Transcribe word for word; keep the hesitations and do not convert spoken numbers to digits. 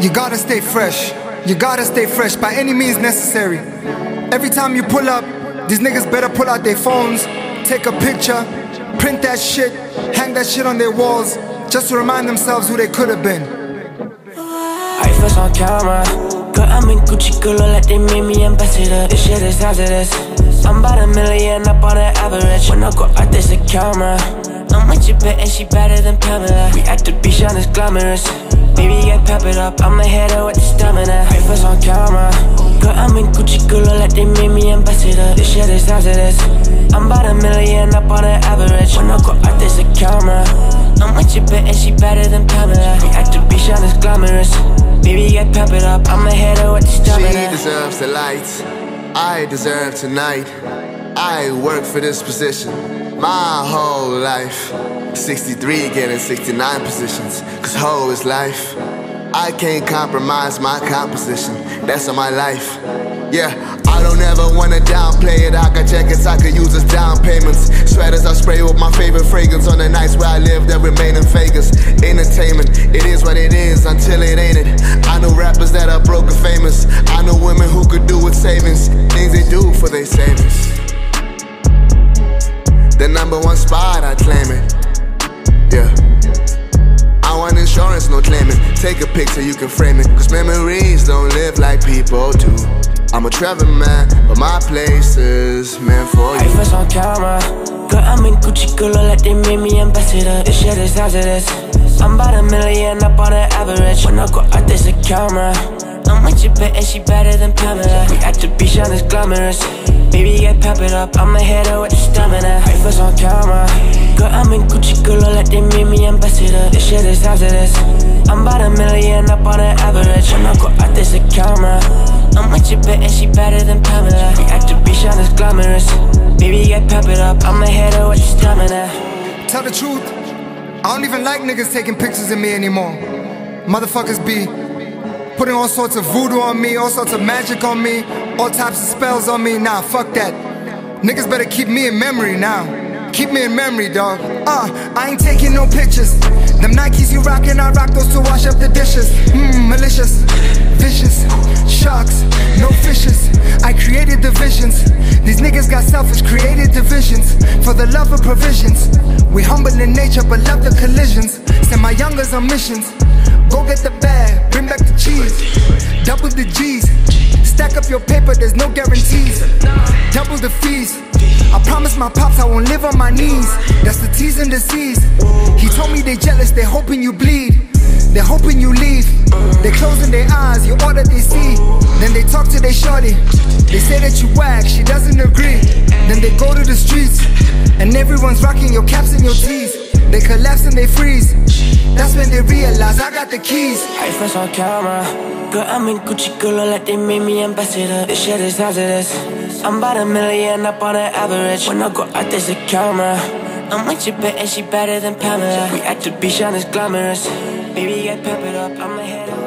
You gotta stay fresh. You gotta stay fresh by any means necessary. Every time you pull up, these niggas better pull out their phones, take a picture, print that shit, hang that shit on their walls, just to remind themselves who they could have been. I first on camera, girl, I'm in Gucci, girl, like they made me ambassador. This shit is hazardous. I'm about a million up on the average. When I go out, there's a camera. I'm with your bitch and she better than Pamela. We at the beach and it's glamorous. Baby, get peppered up, I'm a hitter with the stamina. I first on camera, girl, I'm in Gucci, girl, like they made me ambassador. This shit is hazardous. I'm about a million up on the average. When I go out, there's a camera. I'm with your bitch and she better than Pamela. We at the beach and it's glamorous. Baby, get peppered up, I'm a hitter with the stamina. She deserves the lights, I deserve tonight. I work for this position my whole life. Sixty-three getting sixty-nine positions, cause hoe is life. I can't compromise my composition, that's on my life. Yeah, I don't ever wanna downplay it. I got jackets I could use as down payments. Sweaters I spray with my favorite fragrance on the nights where I live that remain in Vegas. Entertainment, it is what it is until it ain't it. I know rappers that are broke and famous. I know women who could do with savings, things they do for their savings. The number one spot, I claim it. Yeah, I want insurance, no claiming. Take a picture, you can frame it, cause memories don't live like people do. I'm a travel man, but my place is meant for you. I first on camera, girl, I'm in Gucci, girl, like they made me ambassador. This shit is hazardous. I'm about a million up on the average. When I go out, there's a camera. I'm with your bitch and she better than Pamela. We at the beach and it's glamorous. Baby, get peppered up, I'm a hitter with the stamina. I first on camera, girl, I'm in Gucci, girl, like they made me ambassador. This shit is hazardous. I'm about a million up on the average. When I go out, there's a camera. I'm with your bitch and she better than Pamela. We at the beach and it's glamorous. Baby, get peppered up, I'm a hitter with the stamina. Tell the truth, I don't even like niggas taking pictures of me anymore. Motherfuckers be putting all sorts of voodoo on me, all sorts of magic on me, all types of spells on me. Nah, fuck that. Niggas better keep me in memory now. Keep me in memory, dog. Uh, I ain't taking no pictures. Them Nikes you rockin', I rock those to wash up the dishes. Mmm, malicious, vicious, sharks, no fishes. I created the visions. These niggas got selfish, created divisions for the love of provisions. We humble in nature, but love the collisions. Send my youngers on missions. Go get the bag, bring back the cheese. Double the G's. Stack up your paper, there's no guarantees. Double the fees. I promise my pops I won't live on my knees. That's the T's and the C's. He told me they jealous, they hoping you bleed. They're hoping you leave. They closing their eyes, you all that they see. Then they talk to their shorty. They say that you whack, she doesn't agree. Then they go to the streets, and everyone's rocking your caps and your tees. They collapse and they freeze. That's when they realize I got the keys. I first on camera, girl, I'm in Gucci, girl, like they made me ambassador. This shit is hazardous. I'm about a million up on the average. When I go out, there's a camera. I'm with your bitch and she better than Pamela. We at the beach and it's glamorous. Baby, get peppered up, I'm a hitter.